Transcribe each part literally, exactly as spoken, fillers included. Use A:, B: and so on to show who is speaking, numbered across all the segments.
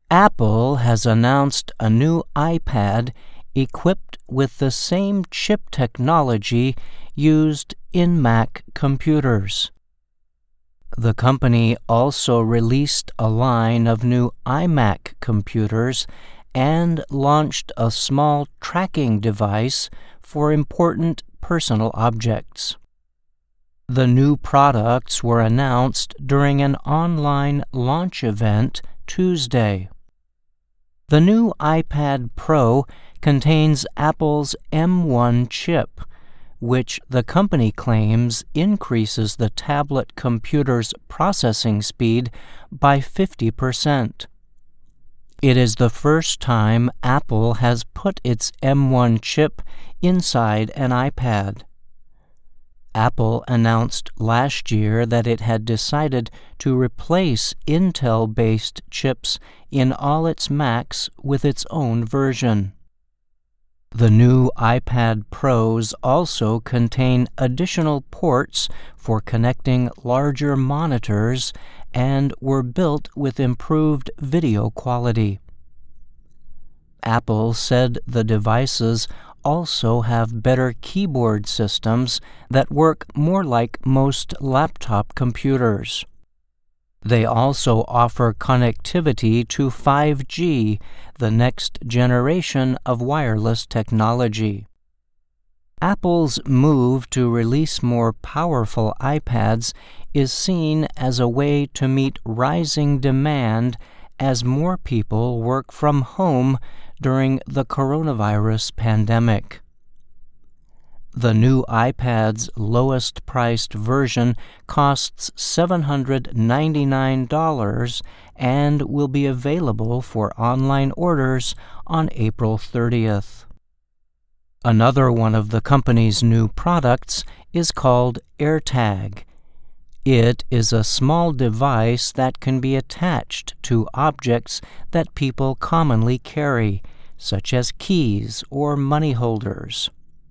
A: Apple has announced a new iPad equipped with the same chip technology used in Mac computers. The company also released a line of new iMac computers and launched a small tracking device for important personal objects. The new products were announced during an online launch event Tuesday. The new iPad Pro contains Apple's M one chip, which the company claims increases the tablet computer's processing speed by fifty percent. It is the first time Apple has put its M one chip inside an iPad. Apple announced last year that it had decided to replace Intel-based chips in all its Macs with its own version. The new iPad Pros also contain additional ports for connecting larger monitors and were built with improved video quality. Apple said the devices also have better keyboard systems that work more like most laptop computers. They also offer connectivity to five G, the next generation of wireless technology. Apple's move to release more powerful iPads is seen as a way to meet rising demand as more people work from home during the coronavirus pandemic. The new iPad's lowest-priced version costs seven hundred ninety-nine dollars and will be available for online orders on April thirtieth. Another one of the company's new products is called AirTag. It is a small device that can be attached to objects that people commonly carry, such as keys or money holders.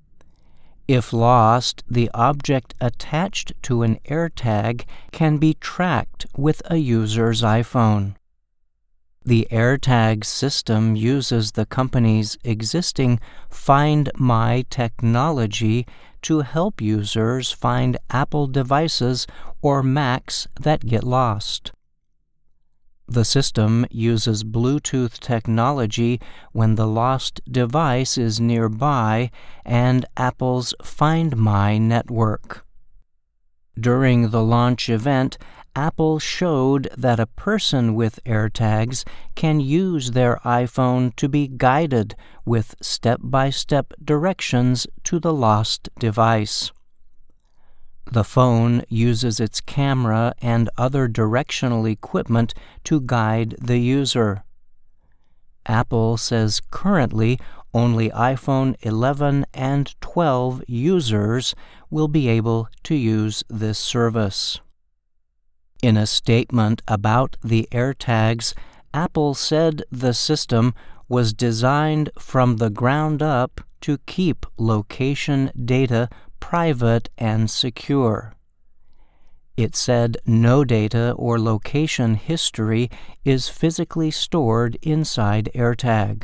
A: If lost, the object attached to an AirTag can be tracked with a user's iPhone. The AirTag system uses the company's existing Find My technology to help users find Apple devices or Macs that get lost. The system uses Bluetooth technology when the lost device is nearby and Apple's Find My network. During the launch event, Apple showed that a person with AirTags can use their iPhone to be guided with step-by-step directions to the lost device. The phone uses its camera and other directional equipment to guide the user. Apple says currently only iPhone eleven and twelve users will be able to use this service. In a statement about the AirTags, Apple said the system was designed from the ground up to keep location data private and secure. It said no data or location history is physically stored inside AirTag.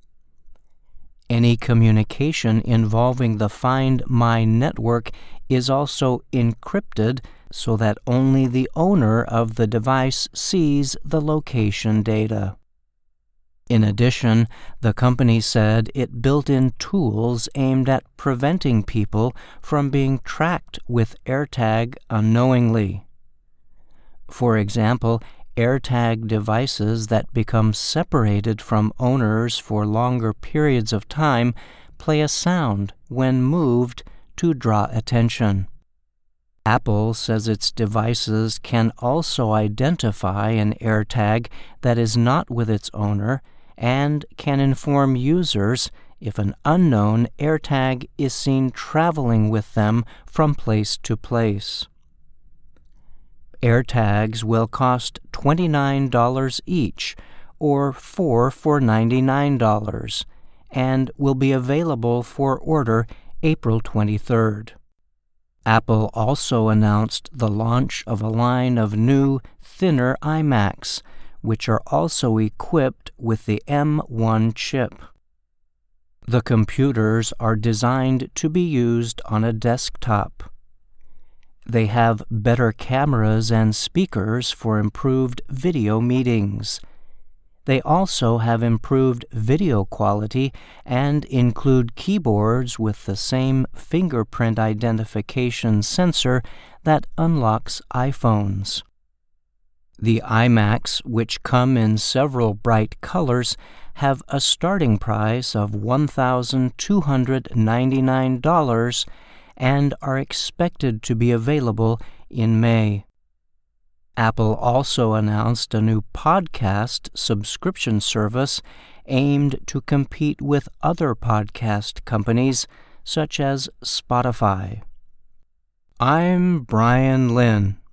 A: Any communication involving the Find My network is also encrypted so that only the owner of the device sees the location data. In addition, the company said it built in tools aimed at preventing people from being tracked with AirTag unknowingly. For example, AirTag devices that become separated from owners for longer periods of time play a sound when moved to draw attention. Apple says its devices can also identify an AirTag that is not with its owner and can inform users if an unknown AirTag is seen traveling with them from place to place. AirTags will cost twenty-nine dollars each, or four for ninety-nine dollars, and will be available for order April twenty-third. Apple also announced the launch of a line of new, thinner iMacs, which are also equipped with the M one chip. The computers are designed to be used on a desktop. They have better cameras and speakers for improved video meetings. They also have improved video quality and include keyboards with the same fingerprint identification sensor that unlocks iPhones. The iMacs, which come in several bright colors, have a starting price of one thousand two hundred ninety-nine dollars and are expected to be available in May. Apple also announced a new podcast subscription service aimed to compete with other podcast companies such as Spotify. I'm Brian Lynn.